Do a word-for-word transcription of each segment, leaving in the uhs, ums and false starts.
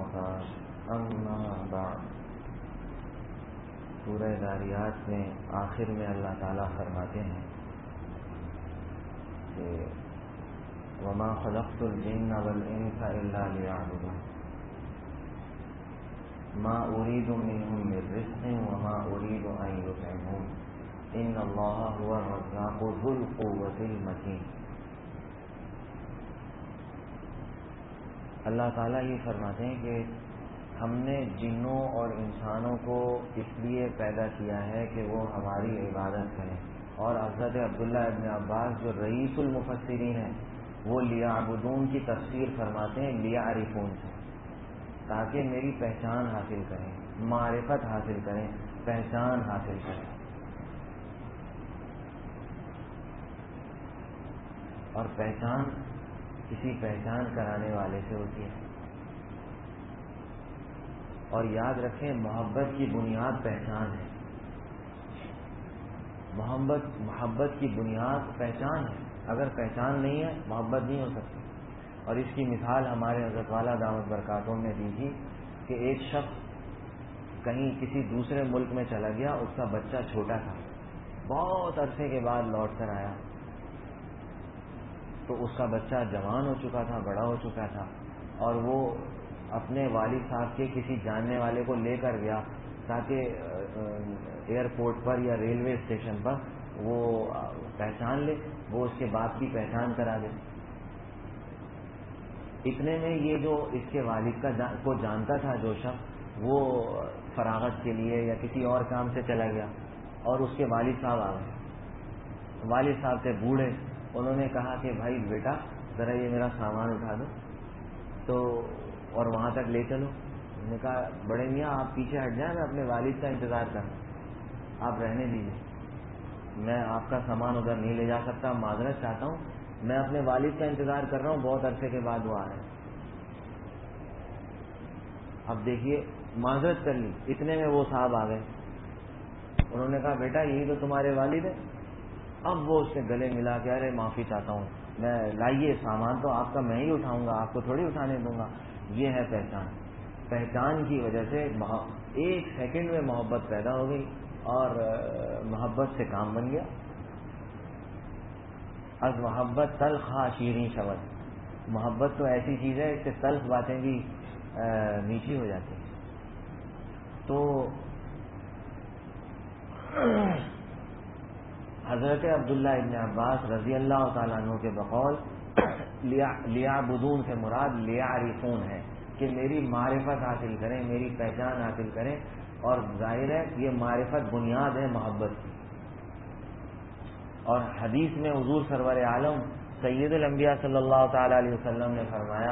وبركاته اما بعد سورہ ذاریات میں آخر میں اللہ تعالیٰ فرماتے ہیں کہ وما خلقت الجن والانس الا ليعبدون ما اريد منهم من رزق وما اريد ان يطعمون ان اللہ هو الرزاق ذو القوة المتین۔ اللہ تعالیٰ یہ فرماتے ہیں کہ ہم نے جنوں اور انسانوں کو اس لیے پیدا کیا ہے کہ وہ ہماری عبادت کریں، اور حضرت عبداللہ ابن عباس جو رئیس المفسرین ہیں وہ لیعبدون کی تفسیر فرماتے ہیں لیعرفون سے، تاکہ میری پہچان حاصل کریں، معرفت حاصل کریں، پہچان حاصل کریں۔ اور پہچان کسی پہچان کرانے والے سے ہوتی ہے، اور یاد رکھیں محبت کی بنیاد پہچان ہے۔ محبت محبت کی بنیاد پہچان ہے، اگر پہچان نہیں ہے محبت نہیں ہو سکتی۔ اور اس کی مثال ہمارے حضرت والا دامت برکاتہم نے دی تھی کہ ایک شخص کہیں کسی دوسرے ملک میں چلا گیا، اس کا بچہ چھوٹا تھا، بہت عرصے کے بعد لوٹ کر آیا تو اس کا بچہ جوان ہو چکا تھا، بڑا ہو چکا تھا، اور وہ اپنے والد صاحب کے کسی جاننے والے کو لے کر گیا تاکہ ایئرپورٹ پر یا ریلوے اسٹیشن پر وہ پہچان لے، وہ اس کے باپ کی پہچان کرا دے۔ اتنے میں یہ جو اس کے والد کا جان کو جانتا تھا جو شخص، وہ فراغت کے لیے یا کسی اور کام سے چلا گیا، اور اس کے والد صاحب آ گئے۔ والد صاحب تھے بوڑھے، انہوں نے کہا کہ بھائی بیٹا ذرا یہ میرا سامان اٹھا دو تو اور وہاں تک لے چلو۔ انہوں نے کہا بڑے میاں آپ پیچھے ہٹ جائیں، میں اپنے والد کا انتظار کروں، آپ رہنے دیجیے، میں آپ کا سامان ادھر نہیں لے جا سکتا، معذرت چاہتا ہوں، میں اپنے والد کا انتظار کر رہا ہوں، بہت عرصے کے بعد وہ آ رہے ہیں۔ اب دیکھیے معذرت کر لی، اتنے میں وہ صاحب آ گئے، انہوں نے کہا بیٹا یہی تو تمہارے والد ہیں۔ اب وہ اس سے گلے ملا کے ارے معافی چاہتا ہوں، میں لائیے سامان تو آپ کا میں ہی اٹھاؤں گا، آپ کو تھوڑی اٹھانے دوں گا۔ یہ ہے پہچان۔ پہچان کی وجہ سے ایک سیکنڈ میں محبت پیدا ہو گئی اور محبت سے کام بن گیا۔ از محبت تلخ شیریں شود، محبت تو ایسی چیز ہے اس سے تلخ باتیں بھی میٹھی ہو جاتی ہیں۔ تو حضرت عبداللہ ابن عباس رضی اللہ تعالیٰ عنہ کے بقول لیعبدون سے مراد لیعرفون ہے کہ میری معرفت حاصل کریں، میری پہچان حاصل کریں، اور ظاہر ہے یہ معرفت بنیاد ہے محبت کی۔ اور حدیث میں حضور سرور عالم سید الانبیاء صلی اللہ تعالی علیہ وسلم نے فرمایا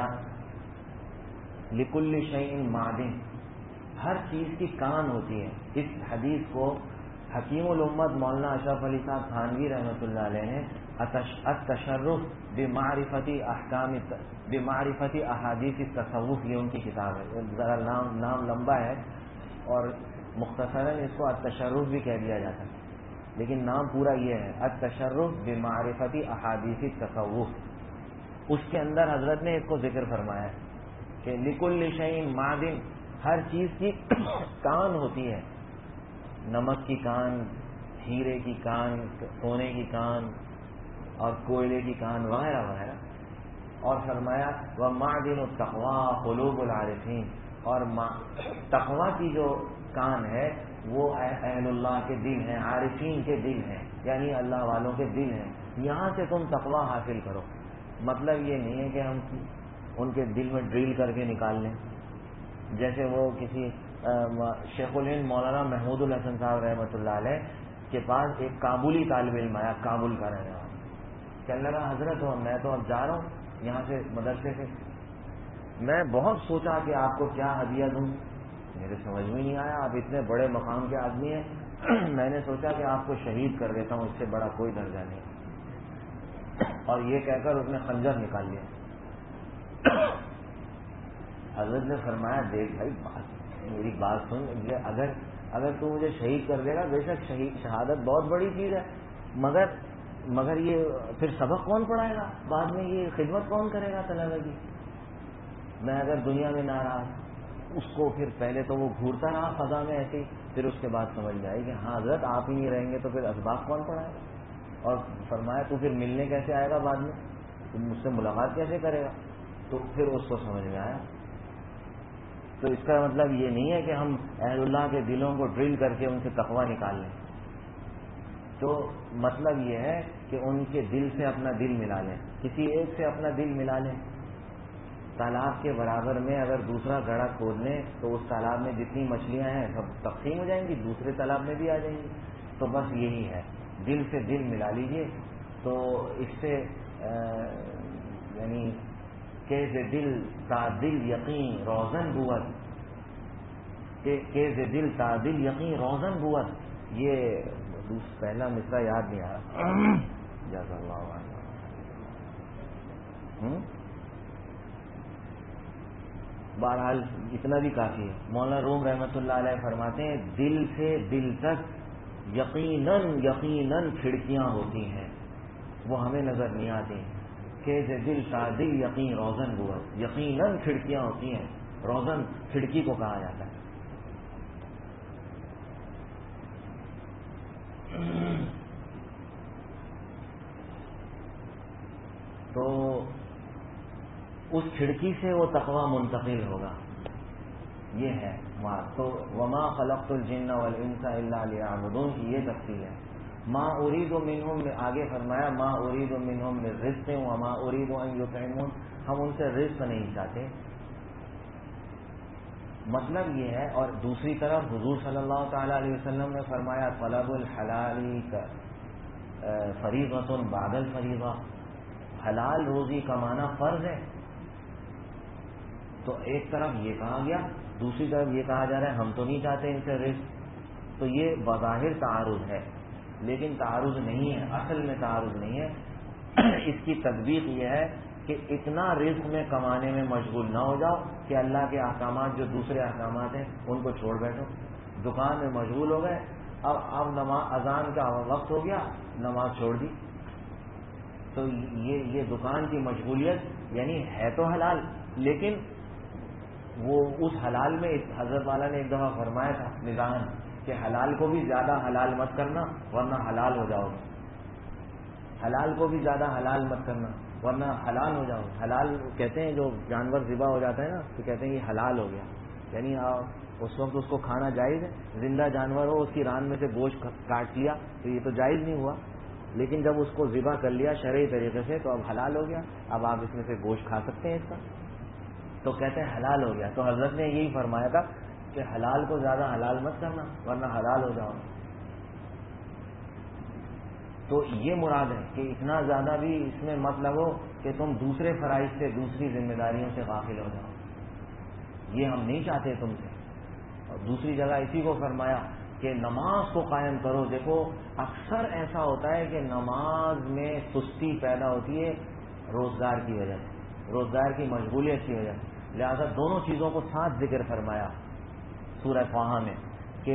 لکل شیء معدن، ہر چیز کی کان ہوتی ہے۔ اس حدیث کو حکیم الامت مولانا اشرف علی صاحب تھانوی رحمۃ اللہ علیہ نے التشرف بمعرفت احکام بمعرفت احادیث التصوف، یہ ان کی کتاب ہے، ذرا نام نام لمبا ہے اور مختصراً اس کو التشرف بھی کہہ دیا جاتا ہے، لیکن نام پورا یہ ہے التشرف بمعرفت احادیث التصوف۔ اس کے اندر حضرت نے اس کو ذکر فرمایا ہے کہ لکل شیء معدن، ہر چیز کی کان ہوتی ہے، نمک کی کان، ہیرے کی کان، سونے کی کان اور کوئلے کی کان وغیرہ وغیرہ۔ اور فرمایا وَمَعْدِنُ التَّقْوَىٰ قُلُوبُ الْعَارِفِينَ، اور تقویٰ کی جو کان ہے وہ اہل اللہ کے دل ہیں، عارفین کے دل ہیں، یعنی اللہ والوں کے دل ہیں، یہاں سے تم تقویٰ حاصل کرو۔ مطلب یہ نہیں ہے کہ ہم ان کے دل میں ڈرل کر کے نکال لیں، جیسے وہ کسی شیخ الہند مولانا محمود الحسن صاحب رحمۃ اللہ علیہ کے پاس ایک کابلی طالب علم آیا، کابل کا رہنے والا، کہنے لگا حضرت ہو میں تو اب جا رہا ہوں یہاں سے مدرسے سے، میں بہت سوچا کہ آپ کو کیا ہدیہ دوں، میرے سمجھ میں نہیں آیا، آپ اتنے بڑے مقام کے آدمی ہیں، میں نے سوچا کہ آپ کو شہید کر دیتا ہوں، اس سے بڑا کوئی درجہ نہیں۔ اور یہ کہہ کر اس نے خنجر نکال لیا۔ حضرت نے فرمایا دیکھ بھائی بات میری بات سن، اگر اگر تو مجھے شہید کر دے گا، بے شک شہید شہادت بہت بڑی چیز ہے، مگر مگر یہ پھر سبق کون پڑھائے گا بعد میں، یہ خدمت کون کرے گا طلبہ کی؟ میں اگر دنیا میں نہ رہا اس کو پھر پہلے تو وہ گھورتا رہا فضا میں ایسے ہی، پھر اس کے بعد سمجھ میں آئی کہ ہاں حضرت آپ ہی نہیں رہیں گے تو پھر اسباب کون پڑھائے گا، اور فرمایا تو پھر ملنے کیسے آئے گا بعد میں، تو مجھ سے ملاقات کیسے کرے گا، تو پھر اس کو سمجھ میں آیا۔ تو اس کا مطلب یہ نہیں ہے کہ ہم اہل اللہ کے دلوں کو ڈرل کر کے ان سے تقویٰ نکال لیں، تو مطلب یہ ہے کہ ان کے دل سے اپنا دل ملا لیں، کسی ایک سے اپنا دل ملا لیں۔ تالاب کے برابر میں اگر دوسرا گڑھا کھود لیں تو اس تالاب میں جتنی مچھلیاں ہیں سب تقسیم ہو جائیں گی، دوسرے تالاب میں بھی آ جائیں گی۔ تو بس یہی ہے، دل سے دل ملا لیجئے، تو اس سے یعنی کہ دل تا دل یقین روزن بوت، کہ دل تا دل یقین روزن بوت، یہ پہلا مصرع یاد نہیں آ رہا، جزا اللہ عنہ۔ بہرحال اتنا بھی کافی ہے۔ مولانا روم رحمۃ اللہ علیہ فرماتے ہیں دل سے دل تک یقیناً یقیناً کھڑکیاں ہوتی ہیں، وہ ہمیں نظر نہیں آتی، کہ دل تا دل یقین روزن بوت، یقیناً کھڑکیاں ہوتی ہیں، روزن کھڑکی کو کہا جاتا ہے۔ تو اس کھڑکی سے وہ تقویٰ منتقل ہوگا، یہ ہے ما تو وما خلقت الجن والانس الا لیعبدون کی یہ تفصیل ہے۔ ما اريد منهم، آگے فرمایا ما اريد منهم من رزق وما اريد ان يطعمون، ہم ان سے رزق نہیں چاہتے، مطلب یہ ہے۔ اور دوسری طرف حضور صلی اللہ تعالی علیہ وسلم نے فرمایا طلب الحلال فریضۃ بعد الفریضہ، حلال روزی کمانا فرض ہے۔ تو ایک طرف یہ کہا گیا، دوسری طرف یہ کہا جا رہا ہے ہم تو نہیں چاہتے ان سے رزق، تو یہ بظاہر تعارض ہے، لیکن تعارض نہیں ہے، اصل میں تعارض نہیں ہے۔ اس کی تطبیق یہ ہے کہ اتنا رزق میں کمانے میں مشغول نہ ہو جاؤ کہ اللہ کے احکامات جو دوسرے احکامات ہیں ان کو چھوڑ بیٹھو، دکان میں مشغول ہو گئے، اب اب نماز اذان کا وقت ہو گیا، نماز چھوڑ دی، تو یہ یہ دکان کی مشغولیت یعنی ہے تو حلال، لیکن وہ اس حلال میں حضرت والا نے ایک دفعہ فرمایا تھا نظام کہ حلال کو بھی زیادہ حلال مت کرنا ورنہ حلال ہو جاؤ گے، حلال کو بھی زیادہ حلال مت کرنا ورنہ حلال ہو جاؤ گے۔ حلال کہتے ہیں جو جانور ذبح ہو جاتا ہے نا تو کہتے ہیں یہ حلال ہو گیا، یعنی اس وقت اس کو کھانا جائز ہے، زندہ جانور ہو اس کی ران میں سے گوشت کاٹ لیا تو یہ تو جائز نہیں ہوا، لیکن جب اس کو ذبح کر لیا شرعی طریقے سے تو اب حلال ہو گیا، اب آپ اس میں سے گوشت کھا سکتے ہیں اس کا، تو کہتے ہیں حلال ہو گیا۔ تو حضرت نے یہی فرمایا تھا کہ حلال کو زیادہ حلال مت کرنا ورنہ حلال ہو جاؤ۔ تو یہ مراد ہے کہ اتنا زیادہ بھی اس میں مت لگو کہ تم دوسرے فرائض سے دوسری ذمہ داریوں سے غافل ہو جاؤ، یہ ہم نہیں چاہتے تم سے۔ اور دوسری جگہ اسی کو فرمایا کہ نماز کو قائم کرو۔ دیکھو اکثر ایسا ہوتا ہے کہ نماز میں سستی پیدا ہوتی ہے روزگار کی وجہ سے، روزگار کی مشغولیت کی وجہ سے، لہذا دونوں چیزوں کو ساتھ ذکر فرمایا سورہ طٰہٰ میں کہ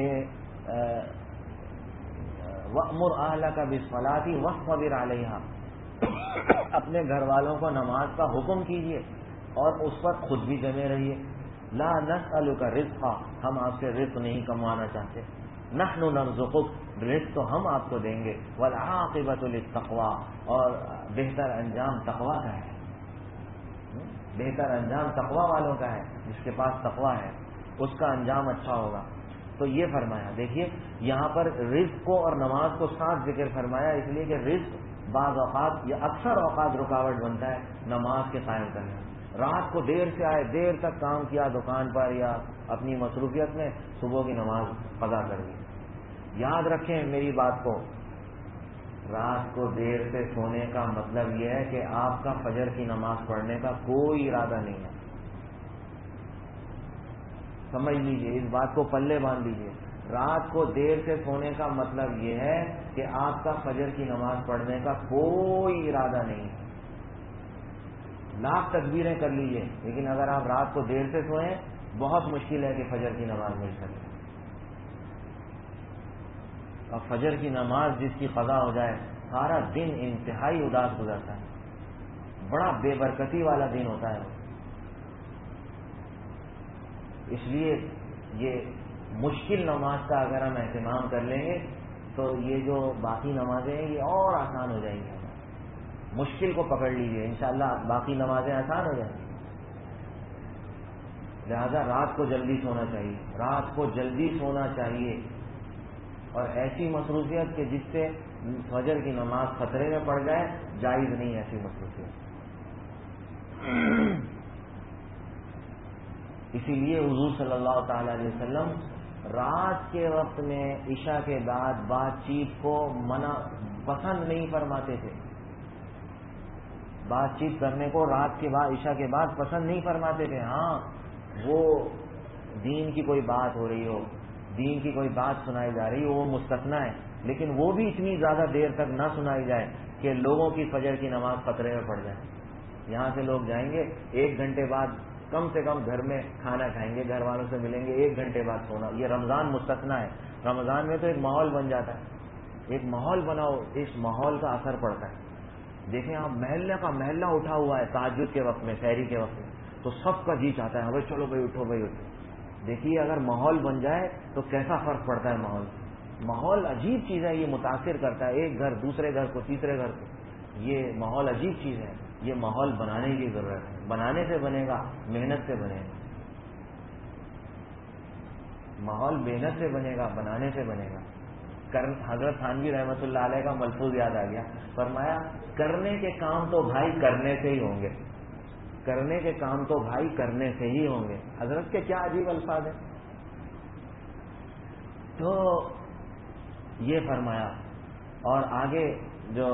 وَأْمُرْ أَهْلَكَ بِالصَّلَاةِ وَاصْطَبِرْ عَلَيْهَا، اپنے گھر والوں کو نماز کا حکم کیجیے اور اس پر خود بھی جمے رہیے۔ لا نسألك رزقا، ہم آپ سے رزق نہیں کموانا چاہتے، نحن نرزقك، رزق تو ہم آپ کو دیں گے، والعاقبۃ للتقویٰ، اور بہتر انجام تقویٰ کا ہے، بہتر انجام تقویٰ والوں کا ہے، جس کے پاس تقویٰ ہے اس کا انجام اچھا ہوگا۔ تو یہ فرمایا، دیکھیے یہاں پر رزق کو اور نماز کو ساتھ ذکر فرمایا، اس لیے کہ رزق بعض اوقات یا اکثر اوقات رکاوٹ بنتا ہے نماز کے قائم کرنے میں۔ رات کو دیر سے آئے، دیر تک کام کیا دکان پر یا اپنی مصروفیت میں، صبح کی نماز قضا کر دی۔ یاد رکھیں میری بات کو، رات کو دیر سے سونے کا مطلب یہ ہے کہ آپ کا فجر کی نماز پڑھنے کا کوئی ارادہ نہیں ہے، سمجھ لیجئے، اس بات کو پلے باندھ لیجئے۔ رات کو دیر سے سونے کا مطلب یہ ہے کہ آپ کا فجر کی نماز پڑھنے کا کوئی ارادہ نہیں ہے، لاکھ تکبیریں کر لیجئے، لیکن اگر آپ رات کو دیر سے سوئیں بہت مشکل ہے کہ فجر کی نماز مل سکے، اور فجر کی نماز جس کی قضا ہو جائے سارا دن انتہائی اداس گزرتا ہے، بڑا بے برکتی والا دن ہوتا ہے۔ اس لیے یہ مشکل نماز کا اگر ہم اہتمام کر لیں گے تو یہ جو باقی نمازیں ہیں یہ اور آسان ہو جائیں گی. مشکل کو پکڑ لیجیے، انشاءاللہ باقی نمازیں آسان ہو جائیں گی. لہذا رات کو جلدی سونا چاہیے، رات کو جلدی سونا چاہیے، اور ایسی مصروفیت کہ جس سے فجر کی نماز خطرے میں پڑ جائے جائز نہیں ایسی مصروفیت. اسی لیے حضور صلی اللہ تعالی علیہ وسلم رات کے وقت میں عشاء کے بعد بات چیت کو منع پسند نہیں فرماتے تھے. بات چیت کرنے کو رات کے بعد عشاء کے بعد پسند نہیں فرماتے تھے. ہاں وہ دین کی کوئی بات ہو رہی ہو، دین کی کوئی بات سنائی جا رہی ہو، وہ مستثنیٰ ہے، لیکن وہ بھی اتنی زیادہ دیر تک نہ سنائی جائے کہ لوگوں کی فجر کی نماز خطرے میں پڑ جائے. یہاں سے لوگ جائیں گے ایک گھنٹے بعد کم سے کم گھر میں کھانا کھائیں گے، گھر والوں سے ملیں گے، ایک گھنٹے بعد سونا. یہ رمضان مستثنیٰ ہے. رمضان میں تو ایک ماحول بن جاتا ہے، ایک ماحول بناؤ، اس ماحول کا اثر پڑتا ہے. دیکھیں آپ محلہ کا محلہ اٹھا ہوا ہے تہجد کے وقت میں، سحری کے وقت میں، تو سب کا جی چاہتا ہے بھائی چلو بھائی اٹھو بھائی اٹھو. دیکھیے اگر ماحول بن جائے تو کیسا فرق پڑتا ہے. ماحول ماحول عجیب چیز ہے، یہ متاثر کرتا ہے ایک گھر دوسرے گھر کو تیسرے گھر کو. یہ ماحول عجیب چیز ہے، یہ ماحول بنانے کی ضرورت ہے. بنانے سے بنے گا، محنت سے بنے گا. ماحول محنت سے بنے گا، بنانے سے بنے گا. حضرت تھانوی رحمۃ اللہ علیہ کا ملفوظ یاد آ گیا، فرمایا کرنے کے کام تو بھائی کرنے سے ہی ہوں گے، کرنے کے کام تو بھائی کرنے سے ہی ہوں گے. حضرت کے کیا عجیب الفاظ ہیں. تو یہ فرمایا. اور آگے جو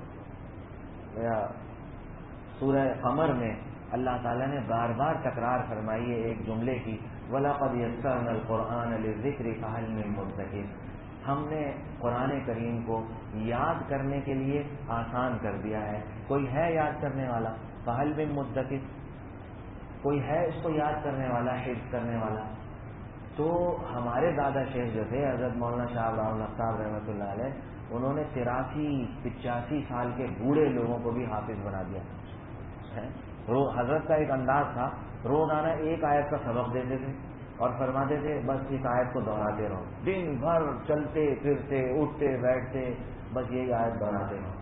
سورہ قمر میں اللہ تعالیٰ نے بار بار تکرار فرمائی ہے ایک جملے کی، وَلَقَدْ يَسَّرْنَا الْقُرْآنَ لِلذِّكْرِ فَهَلْ مِن مُدَّكِرٍ. ہم نے قرآن کریم کو یاد کرنے کے لیے آسان کر دیا ہے، کوئی ہے یاد کرنے والا؟ فَهَلْ مِن مُدَّكِرٍ، کوئی ہے اس کو یاد کرنے والا، حفظ کرنے والا؟ تو ہمارے دادا شیخ جو تھے حضرت مولانا شاہ عبدالرحمن صاحب رحمۃ اللہ علیہ، انہوں نے تراسی پچاسی سال کے بوڑھے لوگوں کو بھی حافظ بنا دیا. حضرت کا ایک انداز تھا، روزانہ ایک آیت کا سبق دیتے تھے اور فرماتے تھے بس اس آیت کو دہراتے رہو، دن بھر چلتے پھرتے اٹھتے بیٹھتے بس یہی آیت دہراتے رہو.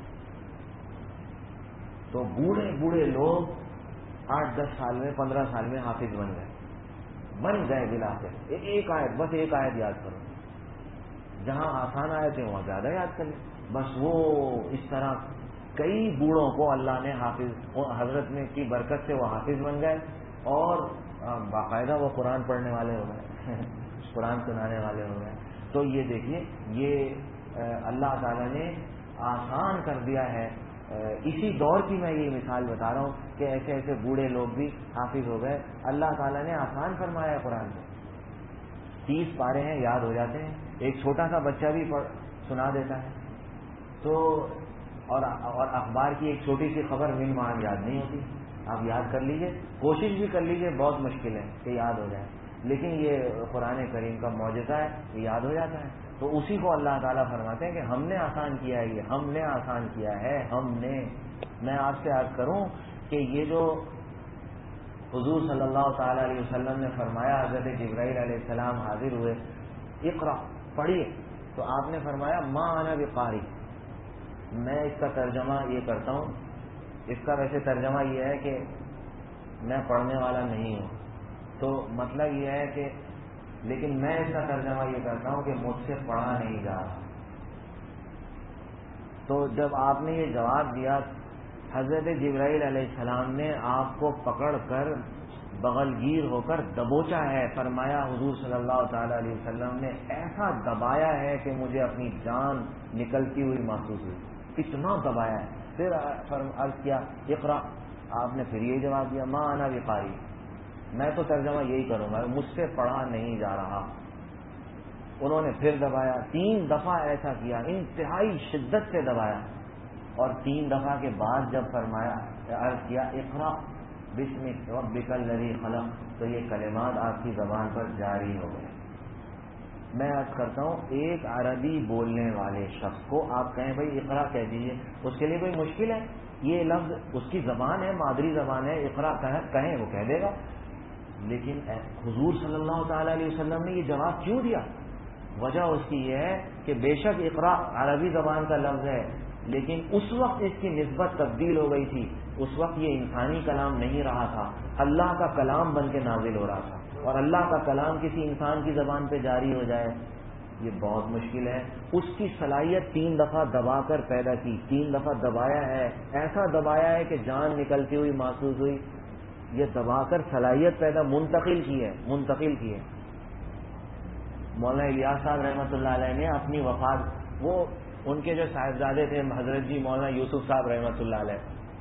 تو بوڑھے بوڑھے لوگ آٹھ دس سال میں پندرہ سال میں حافظ بن گئے بن گئے بلا کے. ایک آیت، بس ایک آیت یاد کرو، جہاں آسان آیتیں وہاں زیادہ یاد کر لیں. بس وہ اس طرح کئی بوڑھوں کو اللہ نے حافظ، حضرت نے کی برکت سے وہ حافظ بن گئے اور باقاعدہ وہ قرآن پڑھنے والے ہو گئے، قرآن سنانے والے ہو گئے. تو یہ دیکھیے یہ اللہ تعالیٰ نے آسان کر دیا ہے. اسی دور کی میں یہ مثال بتا رہا ہوں کہ ایسے ایسے بوڑھے لوگ بھی حافظ ہو گئے. اللہ تعالیٰ نے آسان فرمایا ہے قرآن کو. تیس پارے ہیں یاد ہو جاتے ہیں، ایک چھوٹا سا بچہ بھی پڑھ سنا دیتا ہے. تو اور اور اخبار کی ایک چھوٹی سی خبر من مان یاد نہیں ہوتی. آپ یاد کر لیجئے، کوشش بھی کر لیجئے، بہت مشکل ہے کہ یاد ہو جائے، لیکن یہ قرآن کریم کا معجزہ ہے، یہ یاد ہو جاتا ہے. تو اسی کو اللہ تعالیٰ فرماتے ہیں کہ ہم نے آسان کیا ہے، یہ ہم نے آسان کیا ہے، ہم نے. میں آپ سے عرض کروں کہ یہ جو حضور صلی اللہ تعالی علیہ وسلم نے فرمایا، حضرت جبرائیل علیہ السلام حاضر ہوئے، اقرا پڑھیے، تو آپ نے فرمایا ما انا بقاری. میں اس کا ترجمہ یہ کرتا ہوں، اس کا ویسے ترجمہ یہ ہے کہ میں پڑھنے والا نہیں ہوں. تو مطلب یہ ہے کہ لیکن میں اس کا ترجمہ یہ کرتا ہوں کہ مجھ سے پڑھا نہیں جا رہا. تو جب آپ نے یہ جواب دیا، حضرت جبرائیل علیہ السلام نے آپ کو پکڑ کر بغل گیر ہو کر دبوچا ہے. فرمایا حضور صلی اللہ تعالی علیہ وسلم نے ایسا دبایا ہے کہ مجھے اپنی جان نکلتی ہوئی محسوس ہوئی، اتنا دبایا ہے. پھر عرض کیا اقرا، آپ نے پھر یہ جواب دیا ما انا بقاری. میں تو ترجمہ یہی کروں گا، مجھ سے پڑھا نہیں جا رہا. انہوں نے پھر دبایا، تین دفعہ ایسا کیا، انتہائی شدت سے دبایا. اور تین دفعہ کے بعد جب فرمایا عرض کیا اقرا بسم ربک الذی خلق، تو یہ کلمات آپ کی زبان پر جاری ہو گئے. میں عرض کرتا ہوں ایک عربی بولنے والے شخص کو آپ کہیں بھائی اقرا کہہ دیجیے، اس کے لیے کوئی مشکل ہے؟ یہ لفظ اس کی زبان ہے، مادری زبان ہے، اقرا کہیں وہ کہہ دے گا. لیکن حضور صلی اللہ تعالی علیہ وسلم نے یہ جواب کیوں دیا؟ وجہ اس کی یہ ہے کہ بے شک اقرا عربی زبان کا لفظ ہے، لیکن اس وقت اس کی نسبت تبدیل ہو گئی تھی. اس وقت یہ انسانی کلام نہیں رہا تھا، اللہ کا کلام بن کے نازل ہو رہا تھا. اور اللہ کا کلام کسی انسان کی زبان پہ جاری ہو جائے یہ بہت مشکل ہے. اس کی صلاحیت تین دفعہ دبا کر پیدا کی، تین دفعہ دبایا ہے، ایسا دبایا ہے کہ جان نکلتی ہوئی محسوس ہوئی. یہ دبا کر صلاحیت پیدا منتقل کی ہے منتقل کی ہے مولانا الیاس صاحب رحمۃ اللہ علیہ نے اپنی وفات، وہ ان کے جو صاحبزادے تھے حضرت جی مولانا یوسف صاحب رحمۃ اللہ علیہ،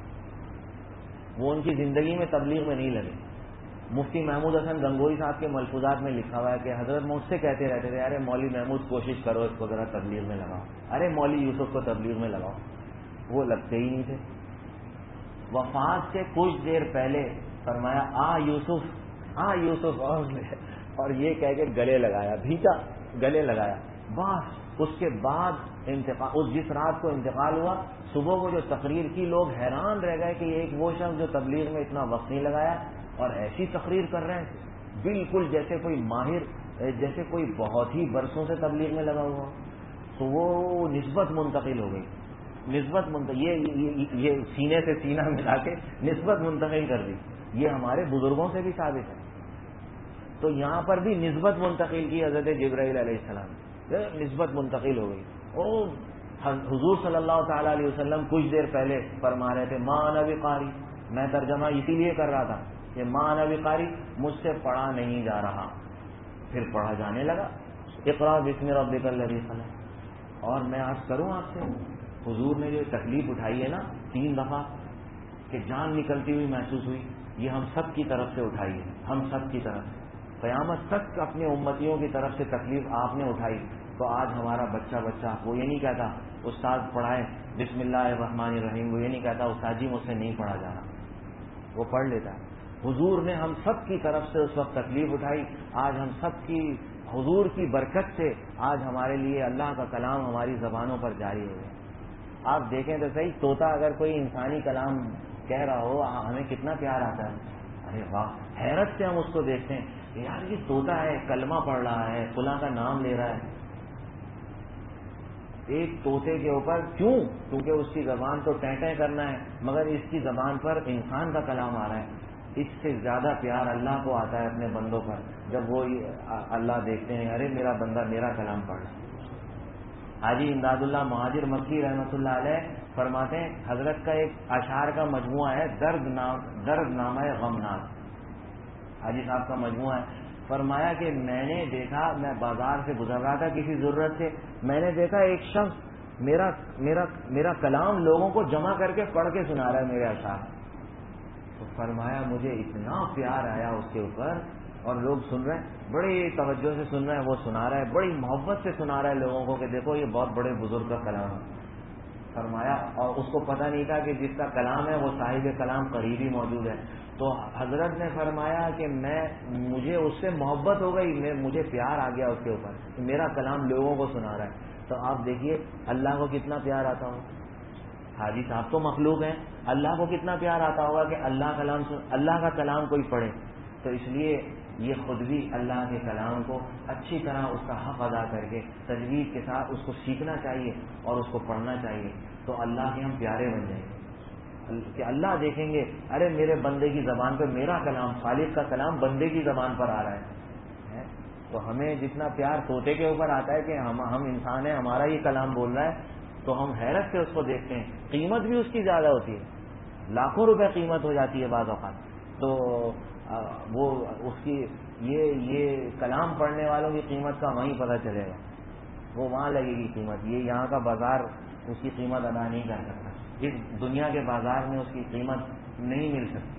وہ ان کی زندگی میں تبلیغ میں نہیں لگے. مفتی محمود حسن گنگوئی صاحب کے ملفوظات میں لکھا ہوا ہے کہ حضرت مجھ سے کہتے رہتے تھے ارے مولوی محمود کوشش کرو اس کو ذرا تبلیغ میں لگاؤ، ارے مولوی یوسف کو تبلیغ میں لگاؤ. وہ لگتے ہی نہیں تھے. وفات سے کچھ دیر پہلے فرمایا آ یوسف آ یوسف اور یہ کہہ کے گلے لگایا، بھیجا گلے لگایا. بس اس کے بعد انتقال، اس جس رات کو انتقال ہوا صبح کو جو تقریر کی لوگ حیران رہ گئے کہ یہ ایک وہ شخص جو تبلیغ میں اتنا وقت نہیں لگایا اور ایسی تقریر کر رہے ہیں بالکل جیسے کوئی ماہر، جیسے کوئی بہت ہی برسوں سے تبلیغ میں لگا ہوا. تو وہ نسبت منتقل ہو گئی، نسبت منتقل یہ, یہ, یہ سینے سے سینہ ملا کے نسبت منتقل کر دی. یہ ہمارے بزرگوں سے بھی ثابت ہے. تو یہاں پر بھی نسبت منتقل کی حضرت جبرائیل علیہ السلام، نسبت منتقل ہو گئی. اور حضور صلی اللہ تعالی علیہ وسلم کچھ دیر پہلے فرما رہے تھے ما انا بقاری، میں ترجمہ اسی لیے کر رہا تھا کہ ما انا بقاری، مجھ سے پڑھا نہیں جا رہا. پھر پڑھا جانے لگا اقرا بسم ربک الذی خلق. اور میں عرض کروں آپ سے، حضور نے جو تکلیف اٹھائی ہے نا تین دفعہ کہ جان نکلتی ہوئی محسوس ہوئی، یہ ہم سب کی طرف سے اٹھائی ہے، ہم سب کی طرف سے. قیامت تک اپنے امتیوں کی طرف سے تکلیف آپ نے اٹھائی. تو آج ہمارا بچہ بچہ وہ یہ نہیں کہتا استاد پڑھائیں بسم اللہ الرحمن الرحیم، وہ یہ نہیں کہتا استاد جی مجھ سے نہیں پڑھا جا رہا، وہ پڑھ لیتا ہے. حضور نے ہم سب کی طرف سے اس وقت تکلیف اٹھائی. آج ہم سب کی حضور کی برکت سے آج ہمارے لیے اللہ کا کلام ہماری زبانوں پر جاری ہو گیا. آپ دیکھیں تو صحیح، طوطا اگر کوئی انسانی کلام کہہ رہا ہو ہمیں کتنا پیار آتا ہے. ارے واہ، حیرت سے ہم اس کو دیکھتے ہیں کہ یار یہ طوطا ہے، کلمہ پڑھ رہا ہے، فلاں کا نام لے رہا ہے. ایک طوطے کے اوپر کیوں؟ کیونکہ اس کی زبان تو ٹیں ٹیں کرنا ہے، مگر اس کی زبان پر انسان کا کلام آ رہا ہے. اس سے زیادہ پیار اللہ کو آتا ہے اپنے بندوں پر جب وہ اللہ دیکھتے ہیں ارے میرا بندہ میرا کلام پڑھ رہا ہے. حاجی امداد اللہ مہاجر مکی رحمۃ اللہ علیہ فرماتے ہیں حضرت کا ایک اشعار کا مجموعہ ہے درد نام درد نامہ غمناک، حاجی صاحب کا مجموعہ ہے. فرمایا کہ میں نے دیکھا، میں بازار سے گزر رہا تھا کسی ضرورت سے، میں نے دیکھا ایک شخص میرا میرا میرا کلام لوگوں کو جمع کر کے پڑھ کے سنا رہا ہے میرے اشعار. تو فرمایا مجھے اتنا پیار آیا اس کے اوپر، اور لوگ سن رہے ہیں بڑی توجہ سے سن رہے ہیں، وہ سنا رہا ہے بڑی محبت سے سنا رہا ہے لوگوں کو کہ دیکھو یہ بہت بڑے بزرگ کا کلام ہے. فرمایا اور اس کو پتہ نہیں تھا کہ جس کا کلام ہے وہ صاحب کلام قریبی موجود ہے. تو حضرت نے فرمایا کہ میں مجھے اس سے محبت ہو گئی، میں مجھے پیار آ گیا اس کے اوپر کہ میرا کلام لوگوں کو سنا رہا ہے. تو آپ دیکھیے اللہ کو کتنا پیار آتا ہو. حاجی صاحب تو مخلوق ہیں، اللہ کو کتنا پیار آتا ہوگا کہ اللہ کلام اللہ کا کلام کوئی پڑھے. تو اس لیے یہ خود بھی اللہ کے کلام کو اچھی طرح اس کا حق ادا کر کے تجوید کے ساتھ اس کو سیکھنا چاہیے اور اس کو پڑھنا چاہیے. تو اللہ کے ہم پیارے بن جائیں گے کہ اللہ دیکھیں گے ارے میرے بندے کی زبان پہ میرا کلام، خالق کا کلام بندے کی زبان پر آ رہا ہے. تو ہمیں جتنا پیار طوطے کے اوپر آتا ہے کہ ہم ہم انسان ہیں، ہمارا یہ کلام بول رہا ہے، تو ہم حیرت سے اس کو دیکھتے ہیں. قیمت بھی اس کی زیادہ ہوتی ہے، لاکھوں روپے قیمت ہو جاتی ہے بعض اوقات. تو وہ اس کی یہ یہ کلام پڑھنے والوں کی قیمت کا وہیں پتہ چلے گا، وہ وہاں لگے گی قیمت. یہ یہاں کا بازار اس کی قیمت ادا نہیں کر سکتا، اس دنیا کے بازار میں اس کی قیمت نہیں مل سکتی.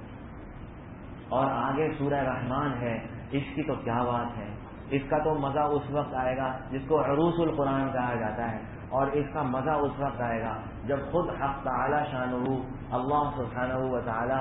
اور آگے سورہ رحمان ہے، اس کی تو کیا بات ہے. اس کا تو مزہ اس وقت آئے گا جس کو عروس القرآن کہا جاتا ہے، اور اس کا مزہ اس وقت آئے گا جب خود حق تعالی شانہ اللہ سبحانہ و تعالی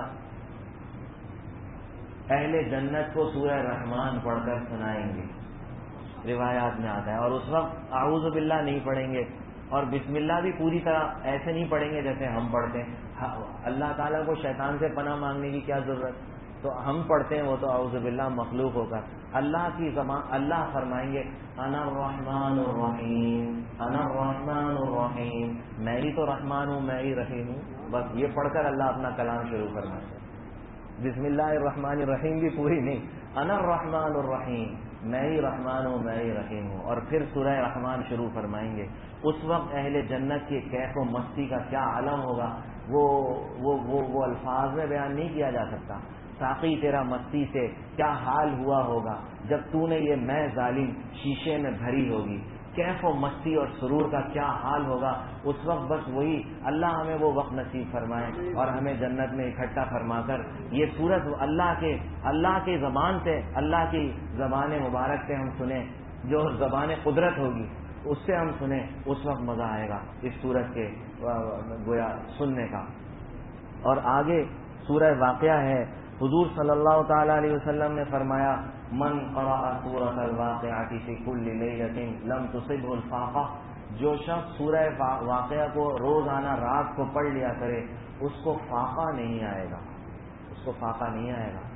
اہل جنت کو سورہ رحمان پڑھ کر سنائیں گے. روایات میں آتا ہے، اور اس وقت اعوذ باللہ نہیں پڑھیں گے اور بسم اللہ بھی پوری طرح ایسے نہیں پڑھیں گے جیسے ہم پڑھتے ہیں. اللہ تعالیٰ کو شیطان سے پناہ مانگنے کی کیا ضرورت؟ تو ہم پڑھتے ہیں وہ تو اعوذ باللہ مخلوق ہوگا. اللہ کی زبان اللہ فرمائیں گے انا الرحمن الرحیم انا الرحمن الرحیم، میں ہی تو رحمان ہوں میں ہی رحیم ہوں. بس یہ پڑھ کر اللہ اپنا کلام شروع فرمائیں گے. بسم اللہ الرحمن الرحیم بھی پوری نہیں، انا الرحمن الرحیم، میں ہی رحمان ہوں میں ہی رحیم ہوں. اور پھر سورہ رحمان شروع فرمائیں گے. اس وقت اہل جنت کی کیف و مستی کا کیا عالم ہوگا وہ وہ وہ, وہ الفاظ میں بیان نہیں کیا جا سکتا. ساقی تیرا مستی سے کیا حال ہوا ہوگا جب تو نے یہ میں ظالم شیشے میں بھری ہوگی. کیف و مستی اور سرور کا کیا حال ہوگا اس وقت. بس وہی اللہ ہمیں وہ وقت نصیب فرمائے اور ہمیں جنت میں اکٹھا فرما کر یہ سورت اللہ کے اللہ کی زبان سے اللہ کی زبان مبارک سے ہم سنیں، جو زبان قدرت ہوگی اس سے ہم سنیں. اس وقت مزہ آئے گا اس سورت کے گویا سننے کا. اور آگے سورہ واقعہ ہے. حضور صلی اللہ تعالی علیہ وسلم نے فرمایا من قرأ سورۃ الواقعۃ فی کل لیلۃ لم تصبہ الفاقہ، جو شخص سورہ واقعہ کو روزانہ رات کو پڑھ لیا کرے اس کو فاقہ نہیں آئے گا، اس کو فاقہ نہیں آئے گا.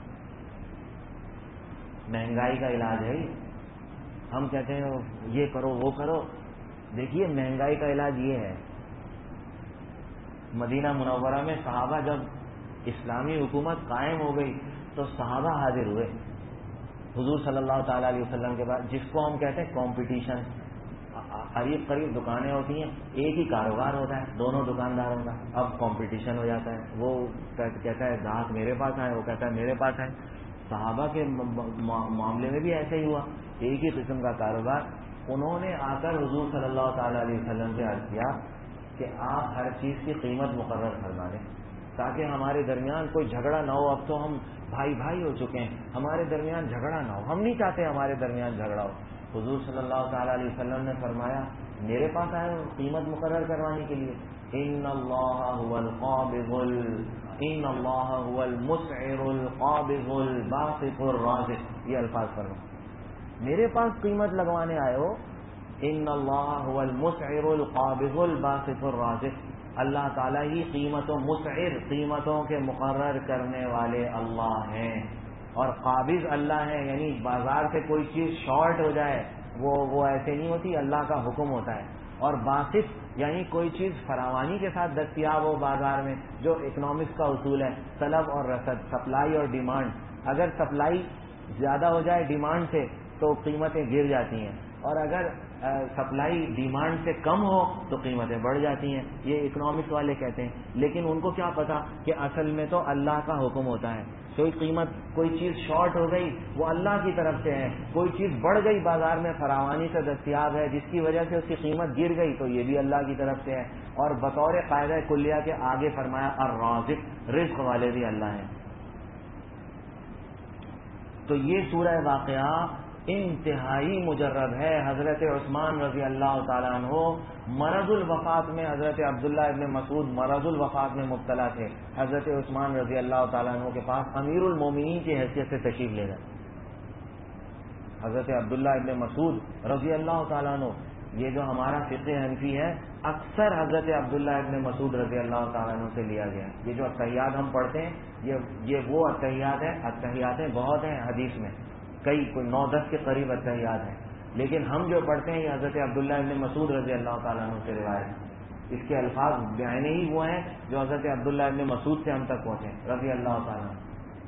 مہنگائی کا علاج ہے. ہم کہتے ہیں یہ کرو وہ کرو. دیکھیے مہنگائی کا علاج یہ ہے. مدینہ منورہ میں صحابہ جب اسلامی حکومت قائم ہو گئی تو صحابہ حاضر ہوئے حضور صلی اللہ تعالی علیہ وسلم کے بعد، جس کو ہم کہتے ہیں کمپٹیشن. قریب قریب دکانیں ہوتی ہیں، ایک ہی کاروبار ہوتا ہے دونوں دکانداروں کا، اب کمپٹیشن ہو جاتا ہے. وہ کہتا ہے گاہک میرے پاس آئے، وہ کہتا ہے میرے پاس آئے. صحابہ کے معاملے میں بھی ایسے ہی ہوا، ایک ہی قسم کا کاروبار. انہوں نے آ کر حضور صلی اللہ تعالی علیہ وسلم سے عرض کیا کہ آپ ہر چیز کی قیمت مقرر فرما دیں تاکہ ہمارے درمیان کوئی جھگڑا نہ ہو. اب تو ہم بھائی بھائی ہو چکے ہیں، ہمارے درمیان جھگڑا نہ ہو، ہم نہیں چاہتے ہمارے درمیان جھگڑا ہو. حضور صلی اللہ تعالی علیہ وسلم نے فرمایا میرے پاس آئے ہو قیمت مقرر کروانے کے لیے. ان اللہ هو القابض ان اللہ هو المسعر القابض الباسط الرازق، یہ الفاظ فرمائے میرے پاس قیمت لگوانے آئے ہو. ان اللہ هو المسعر القابض الباسط الرازق، اللہ تعالیٰ ہی قیمت و مسعر قیمتوں کے مقرر کرنے والے اللہ ہیں، اور قابض اللہ ہے. یعنی بازار سے کوئی چیز شارٹ ہو جائے وہ وہ ایسے نہیں ہوتی، اللہ کا حکم ہوتا ہے. اور باسط یعنی کوئی چیز فراوانی کے ساتھ دستیاب ہو بازار میں، جو اکنامکس کا اصول ہے طلب اور رسد، سپلائی اور ڈیمانڈ. اگر سپلائی زیادہ ہو جائے ڈیمانڈ سے تو قیمتیں گر جاتی ہیں، اور اگر سپلائی ڈیمانڈ سے کم ہو تو قیمتیں بڑھ جاتی ہیں. یہ اکنامکس والے کہتے ہیں. لیکن ان کو کیا پتا کہ اصل میں تو اللہ کا حکم ہوتا ہے. کوئی قیمت کوئی چیز شارٹ ہو گئی وہ اللہ کی طرف سے ہے، کوئی چیز بڑھ گئی بازار میں فراوانی سے دستیاب ہے جس کی وجہ سے اس کی قیمت گر گئی تو یہ بھی اللہ کی طرف سے ہے. اور بطور قاعدہ کلیہ کے آگے فرمایا الرازق، رزق والے بھی اللہ ہیں. تو یہ سورہ واقعہ انتہائی مجرب ہے. حضرت عثمان رضی اللہ تعالیٰ عنہ مرض الوفات میں، حضرت عبداللہ ابن مسعود مرض الوفات میں مبتلا تھے. حضرت عثمان رضی اللہ تعالیٰ عنہ کے پاس امیر المومنین کی حیثیت سے تشریف لے گئے. حضرت عبداللہ ابن مسعود رضی اللہ تعالیٰ عنہ، یہ جو ہمارا فقہ حنفی ہے اکثر حضرت عبداللہ ابن مسعود رضی اللہ تعالیٰ عنہ سے لیا گیا. یہ جو اتحیات ہم پڑھتے ہیں یہ یہ وہ اتحیات ہیں. اتحیاتیں بہت ہیں حدیث میں، کئی کوئی نو دس کے قریب اتحیات ہیں، لیکن ہم جو پڑھتے ہیں یہ حضرت عبداللہ ابن مسعود رضی اللہ تعالیٰ عنہ سے روایت ہے. اس کے الفاظ بیانے ہی وہ ہیں جو حضرت عبداللہ ابن مسعود سے ہم تک پہنچے رضی اللہ تعالیٰ عنہ.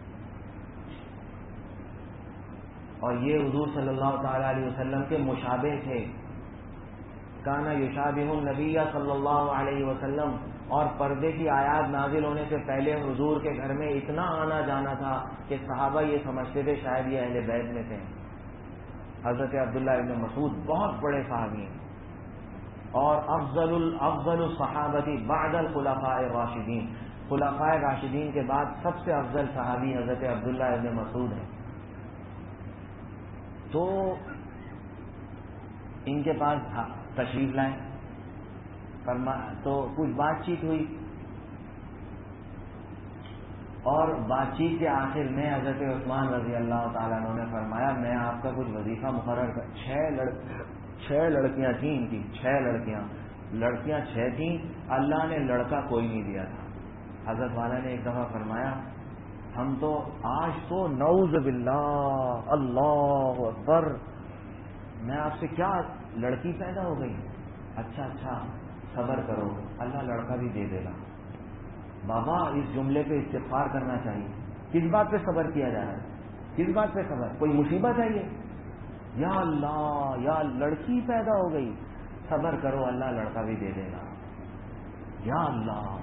اور یہ حضور صلی اللہ تعالی علیہ وسلم کے مشابہ تھے. کانا یشابہ النبی صلی اللہ علیہ وسلم، اور پردے کی آیات نازل ہونے سے پہلے حضور کے گھر میں اتنا آنا جانا تھا کہ صحابہ یہ سمجھتے تھے شاید یہ اہل بیت میں تھے. حضرت عبداللہ ابن مسعود بہت بڑے صحابی ہیں، اور افضل الافضل الصحابتی بعد الخلفاء الراشدین، خلفاء راشدین کے بعد سب سے افضل صحابی حضرت عبداللہ ابن مسعود ہیں. تو ان کے پاس تشریف لائیں فرما تو کچھ بات چیت ہوئی، اور بات چیت کے آخر میں حضرت عثمان رضی اللہ تعالیٰ عنہ نے فرمایا میں آپ کا کچھ وظیفہ مقرر کر. چھ لڑ چھ لڑکیاں تھیں ان کی، چھ لڑکیاں لڑکیاں چھ تھیں، اللہ نے لڑکا کوئی نہیں دیا تھا. حضرت والا نے ایک دفعہ فرمایا ہم تو آج تو نعوذ باللہ اللہ اکبر، میں آپ سے کیا لڑکی پیدا ہو گئی، اچھا اچھا صبر کرو اللہ لڑکا بھی دے دے گا. بابا اس جملے پہ استغفار کرنا چاہیے. کس بات پہ صبر کیا جا رہا ہے؟ کس بات پہ صبر؟ کوئی مصیبت ہے یہ؟ یا اللہ یا لڑکی پیدا ہو گئی، صبر کرو اللہ لڑکا بھی دے دے گا. یا اللہ،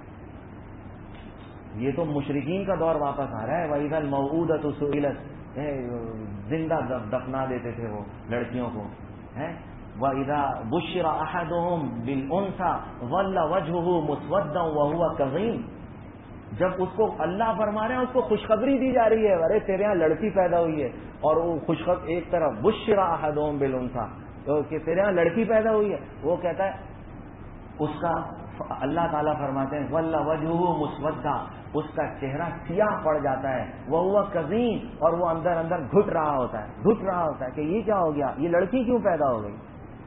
یہ تو مشرکین کا دور واپس آ رہا ہے. وَإِذَا الْمَوْءُودَةُ سُئِلَتْ، زندہ دفنا دیتے تھے وہ لڑکیوں کو. وَإِذَا بُشِّرَ أَحَدُهُمْ بِالْأُنثَىٰ ظَلَّ وَجْهُهُ مُسْوَدًّا وَهُوَ كَظِيمٌ، جب اس کو اللہ فرما رہے ہیں، اس کو خوشخبری دی جا رہی ہے، ارے تیرے یہاں لڑکی پیدا ہوئی ہے، اور وہ خوشخبری ایک طرف بُشِّرَ أَحَدُهُمْ بِالْأُنثَىٰ کہ تیرے یہاں لڑکی پیدا ہوئی ہے، وہ کہتا ہے اس کا اللہ تعالیٰ فرماتے ہیں وَلَّ وَجْهُهُ مُسْوَدًّا، اس کا چہرہ سیاہ پڑ جاتا ہے، وَهُوَ كَظِيمٌ، اور وہ اندر اندر گھٹ رہا ہوتا ہے گھٹ رہا ہوتا ہے کہ یہ کیا ہو گیا، یہ لڑکی کیوں پیدا ہو گئی.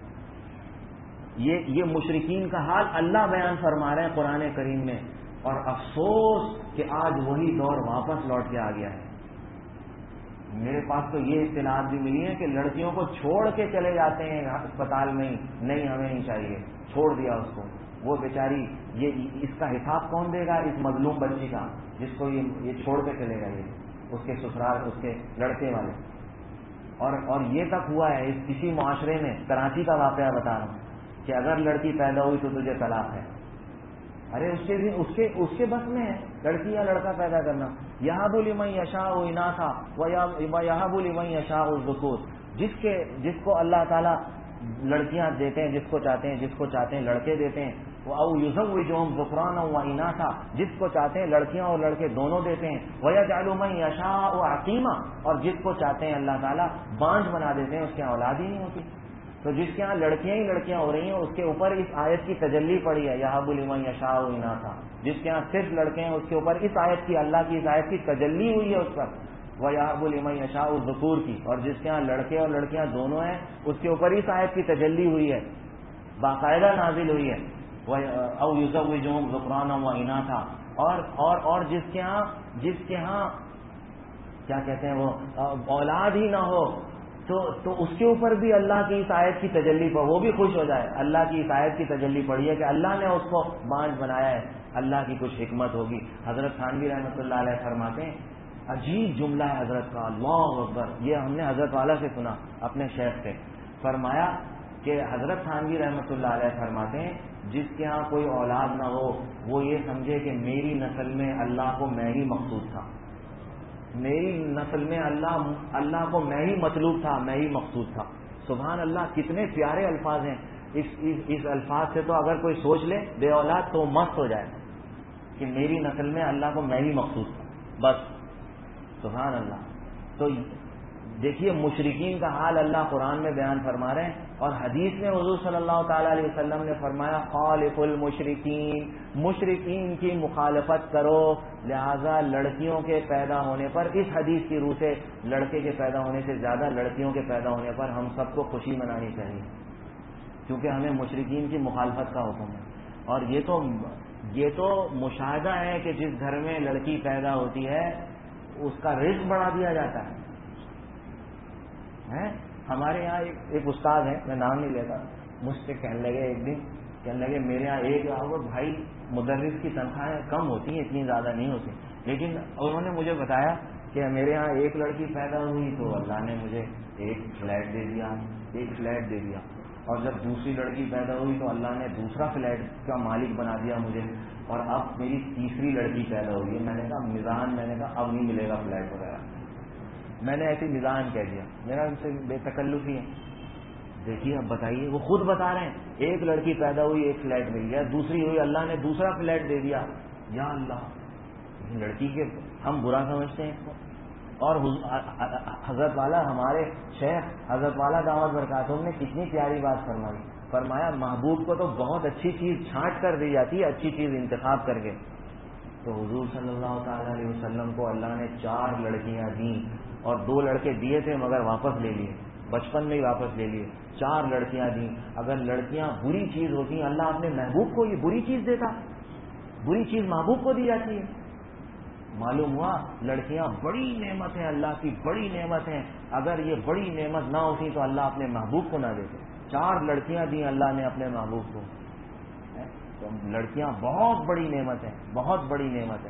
یہ یہ مشرکین کا حال اللہ بیان فرما رہے ہیں قرآن کریم میں. اور افسوس کہ آج وہی دور واپس لوٹ کے آ گیا ہے. میرے پاس تو یہ اطلاعات بھی ملی ہیں کہ لڑکیوں کو چھوڑ کے چلے جاتے ہیں اسپتال میں، نہیں ہمیں نہیں چاہیے، چھوڑ دیا اس کو. وہ بیچاری، یہ اس کا حساب کون دے گا اس مظلوم بچی کا جس کو یہ یہ چھوڑ کے چلے گا، یہ اس کے سسرال اس کے لڑکے والے. اور اور یہ تک ہوا ہے اس کسی معاشرے میں، کراچی کا واقعہ بتا رہا ہوں، کہ اگر لڑکی پیدا ہوئی تو تجھے طلاق ہے. ارے اس کے اس کے اس کے بس میں ہے لڑکی یا لڑکا پیدا کرنا. یہب لمن یشاء اناثا ویہب لمن یشاء الذکور، جس کے جس کو اللہ تعالیٰ لڑکیاں دیتے ہیں، جس کو چاہتے ہیں، جس کو چاہتے ہیں لڑکے دیتے ہیں. او یزوجہم ذکرانا واناثا، جس کو چاہتے ہیں لڑکیاں اور لڑکے دونوں دیتے ہیں. ویجعل من یشاء عقیما، اور جس کو چاہتے ہیں اللہ تعالیٰ بانجھ بنا دیتے ہیں، اس کی اولاد ہی نہیں ہوتی. تو جس کے ہاں لڑکیاں ہی لڑکیاں ہو رہی ہیں اس کے اوپر اس آیت کی تجلی پڑی ہے یہب لمن یشاء اناثا. جس کے ہاں صرف لڑکے ہیں اس کے اوپر اس آیت کی، اللہ کی اس آیت کی تجلی ہوئی ہے اس پر، وَيَهَبُ لِمَن يَشَاءُ الذُّكُورَ کی. اور جس کے ہاں لڑکے اور لڑکیاں دونوں ہیں اس کے اوپر اس آیت کی تجلی ہوئی ہے، باقاعدہ نازل ہوئی ہے. أَوْ يُزَوِّجُهُمْ ذُكْرَانًا وَإِنَاثًا. اور اور اور جس کے ہاں جس کے ہاں کیا کہتے ہیں وہ اولاد ہی نہ ہو تو تو اس کے اوپر بھی اللہ کی اس آیت کی تجلی پر وہ بھی خوش ہو جائے. اللہ کی اس آیت کی تجلی پڑی ہے کہ اللہ نے اس کو بانجھ بنایا ہے، اللہ کی کچھ حکمت ہوگی. حضرت تھانوی رحمۃ اللہ علیہ فرماتے ہیں، عجیب جملہ ہے حضرت کا، اللہ اکبر. یہ ہم نے حضرت والا سے سنا اپنے شیخ سے. فرمایا کہ حضرت تھانوی رحمۃ اللہ علیہ فرماتے ہیں جس کے ہاں کوئی اولاد نہ ہو وہ یہ سمجھے کہ میری نسل میں اللہ کو میں ہی مقصود تھا، میری نسل میں اللہ اللہ کو میں ہی مطلوب تھا، میں ہی مقصود تھا. سبحان اللہ، کتنے پیارے الفاظ ہیں. اس اس, اس الفاظ سے تو اگر کوئی سوچ لے بے اولاد تو مست ہو جائے کہ میری نسل میں اللہ کو میں ہی مقصود تھا بس. سبحان اللہ. تو دیکھیے مشرکین کا حال اللہ قرآن میں بیان فرما رہے ہیں، اور حدیث میں حضور صلی اللہ تعالی علیہ وسلم نے فرمایا خالف المشرکین، مشرکین کی مخالفت کرو. لہذا لڑکیوں کے پیدا ہونے پر، اس حدیث کی روح سے لڑکے کے پیدا ہونے سے زیادہ لڑکیوں کے پیدا ہونے پر ہم سب کو خوشی منانی چاہیے، کیونکہ ہمیں مشرکین کی مخالفت کا حکم ہے. اور یہ تو یہ تو مشاہدہ ہے کہ جس گھر میں لڑکی پیدا ہوتی ہے اس کا رزق بڑھا دیا جاتا ہے. ہمارے یہاں ایک, ایک استاد ہیں، میں نام نہیں لیتا، مجھ سے کہنے لگے ایک دن کہنے لگے میرے یہاں ایک بھائی مدرس کی تنخواہیں کم ہوتی ہیں، اتنی زیادہ نہیں ہوتی، لیکن انہوں نے مجھے بتایا کہ میرے یہاں ایک لڑکی پیدا ہوئی تو اللہ نے مجھے ایک فلیٹ دے دیا ایک فلیٹ دے دیا اور جب دوسری لڑکی پیدا ہوئی تو اللہ نے دوسرا فلیٹ کا مالک بنا دیا مجھے، اور اب میری تیسری لڑکی پیدا ہوئی ہے. میں نے کہا میزان، میں نے کہا اب نہیں ملے گا فلیٹ وغیرہ. میں نے ایسی میزان کہہ دیا، میرا ان سے بے تکلفی ہے. دیکھیے اب بتائیے، وہ خود بتا رہے ہیں ایک لڑکی پیدا ہوئی ایک فلیٹ مل گیا، دوسری ہوئی اللہ نے دوسرا فلیٹ دے دیا. یا اللہ، لڑکی کے ہم برا سمجھتے ہیں اس کو. اور حضرت والا ہمارے شیخ حضرت والا دعوت برکاتہم نے کتنی پیاری بات فرمائی. فرمایا محبوب کو تو بہت اچھی چیز چھانٹ کر دی جاتی ہے، اچھی چیز انتخاب کر کے. تو حضور صلی اللہ تعالی علیہ وسلم کو اللہ نے چار لڑکیاں دیں، اور دو لڑکے دیے تھے مگر واپس لے لیے، بچپن میں ہی واپس لے لیے. چار لڑکیاں دیں. اگر لڑکیاں بری چیز ہوتی اللہ اپنے محبوب کو یہ بری چیز دیتا؟ بری چیز محبوب کو دی جاتی ہے. معلوم ہوا لڑکیاں بڑی نعمت ہیں، اللہ کی بڑی نعمت ہیں. اگر یہ بڑی نعمت نہ ہوتی تو اللہ اپنے محبوب کو نہ دیتے. چار لڑکیاں دی اللہ نے اپنے محبوب کو. تو لڑکیاں بہت بڑی نعمت ہیں، بہت بڑی نعمت ہے.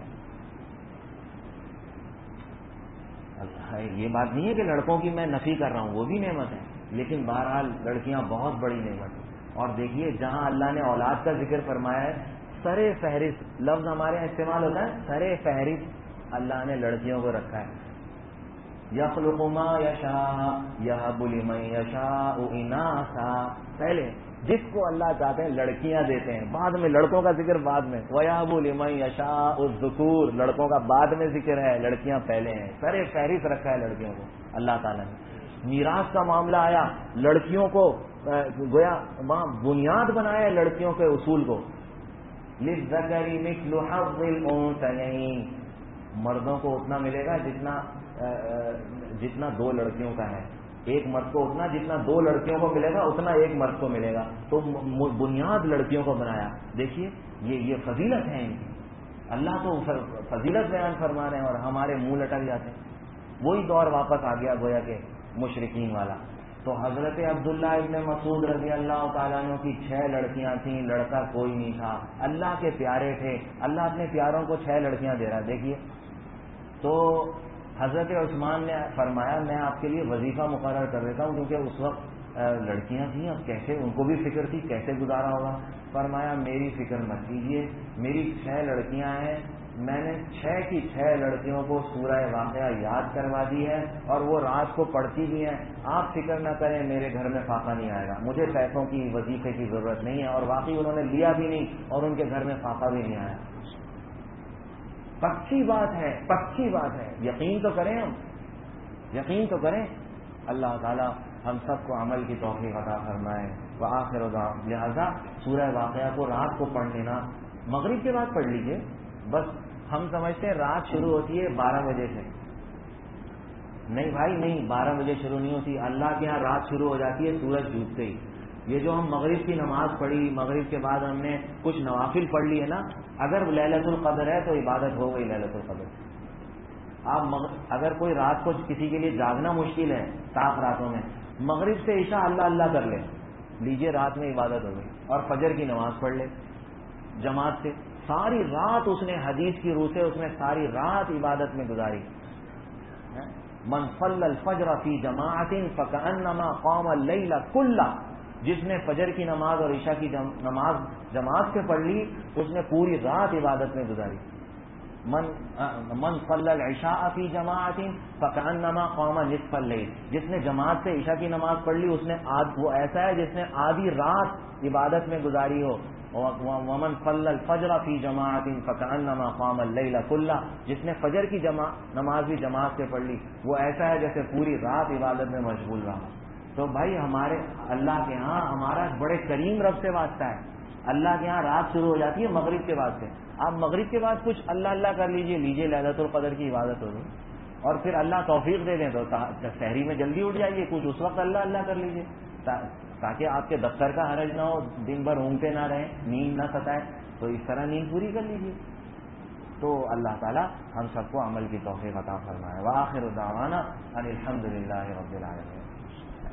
اللہ یہ بات نہیں ہے کہ لڑکوں کی میں نفی کر رہا ہوں، وہ بھی نعمت ہے، لیکن بہرحال لڑکیاں بہت بڑی نعمت ہیں. اور دیکھیے جہاں اللہ نے اولاد کا ذکر فرمایا ہے، سر فہرست لفظ ہمارے یہاں استعمال ہوتا ہے، سر فہرست اللہ نے لڑکیوں کو رکھا ہے. یخلق ما یشاء یہب لمن یشاء اناثا، پہلے جس کو اللہ چاہتے ہیں لڑکیاں دیتے ہیں، بعد میں لڑکوں کا ذکر بعد میں. وَيَهَبُ لِمَن يَشَاءُ الذُّكُورَ، لڑکوں کا بعد میں ذکر ہے، لڑکیاں پہلے ہیں. سر فہرست رکھا ہے لڑکیوں کو اللہ تعالیٰ نے. میراث کا معاملہ آیا، لڑکیوں کو گویا بنیاد بنایا ہے لڑکیوں کے اصول کو. لِلذَّكَرِ مِثْلُ حَظِّ الْأُنثَيَيْنِ، مردوں کو اتنا ملے گا جتنا جتنا دو لڑکیوں کا ہے. ایک مرد کو اتنا جتنا دو لڑکیوں کو ملے گا اتنا ایک مرد کو ملے گا. تو بنیاد لڑکیوں کو بنایا. دیکھیے یہ یہ فضیلت ہے ان کی. اللہ تو فضیلت بیان فرما رہے ہیں اور ہمارے منہ لٹک جاتے ہیں. وہی دور واپس آ گیا گویا کہ مشرکین والا. تو حضرت عبداللہ ابن مسعود رضی اللہ تعالیٰ عنہ کی چھ لڑکیاں تھیں، لڑکا کوئی نہیں تھا. اللہ کے پیارے تھے، اللہ اپنے پیاروں کو چھ لڑکیاں دے رہا. دیکھیے تو حضرت عثمان نے فرمایا میں آپ کے لیے وظیفہ مقرر کر دیتا ہوں، کیونکہ اس وقت لڑکیاں تھیں، اب کیسے ان کو بھی فکر تھی کیسے گزارا ہوگا. فرمایا میری فکر مت کیجیے، میری چھ لڑکیاں ہیں، میں نے چھ کی چھ لڑکیوں کو سورہ واقعہ یاد کروا دی ہے اور وہ رات کو پڑھتی بھی ہیں. آپ فکر نہ کریں، میرے گھر میں فاقہ نہیں آئے گا، مجھے پیسوں کی وظیفے کی ضرورت نہیں ہے. اور واقعی انہوں نے لیا بھی نہیں اور ان کے گھر میں فاقہ بھی نہیں آیا. پکی بات ہے، پکی بات ہے. یقین تو کریں، ہم یقین تو کریں. اللہ تعالی ہم سب کو عمل کی توفیق عطا فرمائے. وآخر دعوانا، لہذا سورہ واقعہ کو رات کو پڑھ لینا، مغرب کے بعد پڑھ لیجئے. بس ہم سمجھتے ہیں رات شروع ہوتی ہے بارہ بجے سے. نہیں بھائی نہیں، بارہ بجے شروع نہیں ہوتی. اللہ کے ہاں رات شروع ہو جاتی ہے سورج ڈوبتے ہی. یہ جو ہم مغرب کی نماز پڑھی، مغرب کے بعد ہم نے کچھ نوافل پڑھ لی ہے نا، اگر لیلۃ القدر ہے تو عبادت ہو گئی لیلۃ القدر. آپ اگر کوئی رات کو کسی کے لیے جاگنا مشکل ہے سات راتوں میں، مغرب سے عشاء اللہ اللہ کر لے لیجئے، رات میں عبادت ہو گئی. اور فجر کی نماز پڑھ لے جماعت سے، ساری رات اس نے حدیث کی روح سے اس نے ساری رات عبادت میں گزاری. من صلی الفجر فی جماعت فکأنما قام اللیل کلہ، جس نے فجر کی نماز اور عشاء کی نماز جماعت سے پڑھ لی اس نے پوری رات عبادت میں گزاری. من من صلی العشاء فی جماعت فکأنما قام نصف اللیل، جس نے جماعت سے عشاء کی نماز پڑھ لی اس نے وہ ایسا ہے جس نے آدھی رات عبادت میں گزاری ہو. ومن صلی الفجر فی جماعت فکأنما قام اللیل کلہ، جس نے فجر کی نماز بھی جماعت سے پڑھ لی وہ ایسا ہے جیسے پوری رات عبادت میں مشغول رہا. تو بھائی ہمارے اللہ کے ہاں ہمارا بڑے کریم رب سے واسطہ ہے. اللہ کے ہاں رات شروع ہو جاتی ہے مغرب کے بعد سے. آپ مغرب کے بعد کچھ اللہ اللہ کر لیجئے لیجئے لیلۃ القدر کی عبادت ہوگی. اور پھر اللہ توفیق دے دیں تو سحری میں جلدی اٹھ جائیے، کچھ اس وقت اللہ اللہ کر لیجئے تاکہ آپ کے دفتر کا حرج نہ ہو، دن بھر اونگتے نہ رہیں، نیند نہ ستائے، تو اس طرح نیند پوری کر لیجئے. تو اللہ تعالی ہم سب کو عمل کی توفیق عطا فرمائے. وآخر دعوانا ان الحمد للہ رب العالمین.